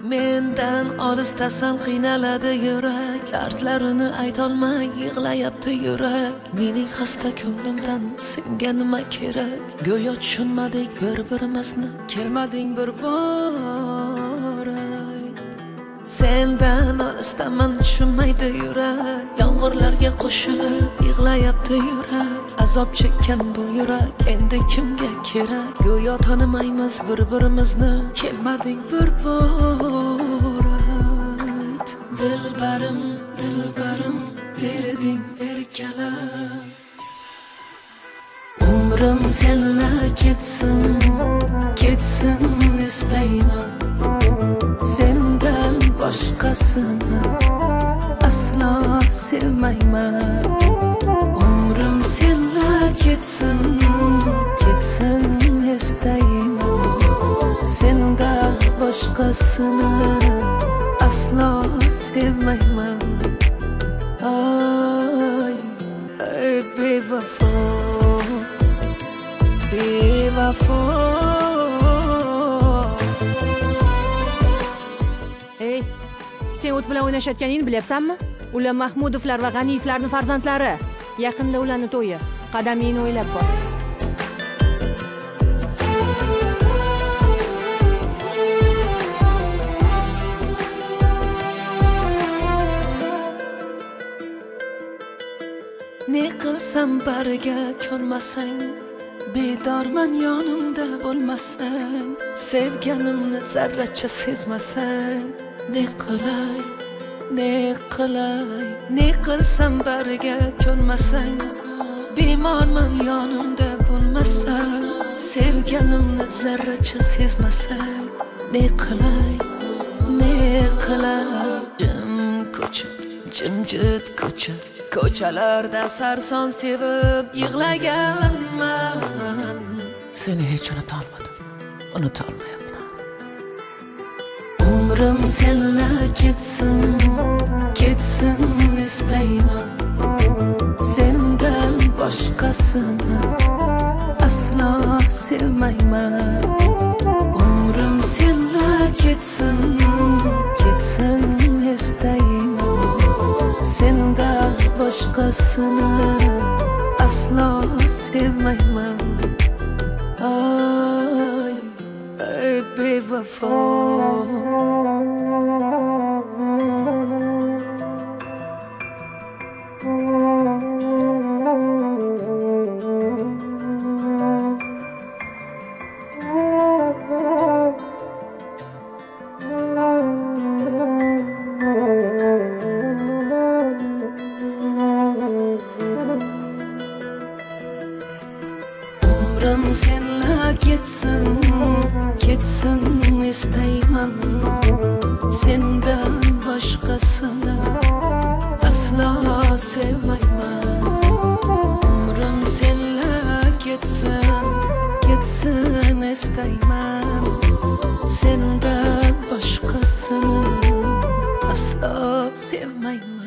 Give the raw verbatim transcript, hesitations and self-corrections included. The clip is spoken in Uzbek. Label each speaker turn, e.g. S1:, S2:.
S1: Mendan olisdasan qiynaladi yurak, dardlarini aytolmay yig'layapti yurak. Mening xasta ko'nglimdan senga nima kerak? Go'yo tushunmadik bir-birimizni, kelmading bir bor. Sendan olisdaman tushunmaydi yurak, yomg'irlarga qo'shilib yig'layapti yurak. Azob chekkan bu yurak endi kimga kerak? Go'yo tanimaymiz bir-birimizni, kelmading bir bor. Dilbarim, dilbarim, berding erkalab. Umrim senla ketsin, ketsin istayman. Sendan boshqasini aslo sevmayman. Umrim senla ketsin, ketsin istayman. Sendan boshqasini aslo sevmayman. Ay, ay bevafo, bevafo.
S2: Ey, sen o't bilan o'ynashayotganingni bilyapsanmi? Ular Mahmudovlar va G'aniyevlarning farzandlari. Yaqinda ularning to'yi. Qadamingni o'ylab bos.
S1: Ne qilsam bariga ko'nmasang, bedorman yonimda bo'lmasang, sevganimni zarracha sezmasang, ne qilay, ne qilay, ne qilsam bariga ko'nmasang, bemorman yonimda bo'lmasang, sevganimni zarracha sezmasang, ne qilay, ne qilay. Jim ko'cha, jimjit ko'cha, ko'chalarda sarson sevib yig'laganman. Seni hech unuta olmadim, unuta olmayapman. Umrim senla ketsin, ketsin istayman. Sendan boshqasini aslo sevmayman. Umrim senla ketsin, ketsin istayman. Sendan boshqasini aslo sevmayman. Ay, ay bevafo. Umrim senla ketsin, ketsin istayman. Sendan boshqasini aslo sevmayman. Umrim senla ketsin, ketsin istayman. Sendan boshqasini aslo sevmayman.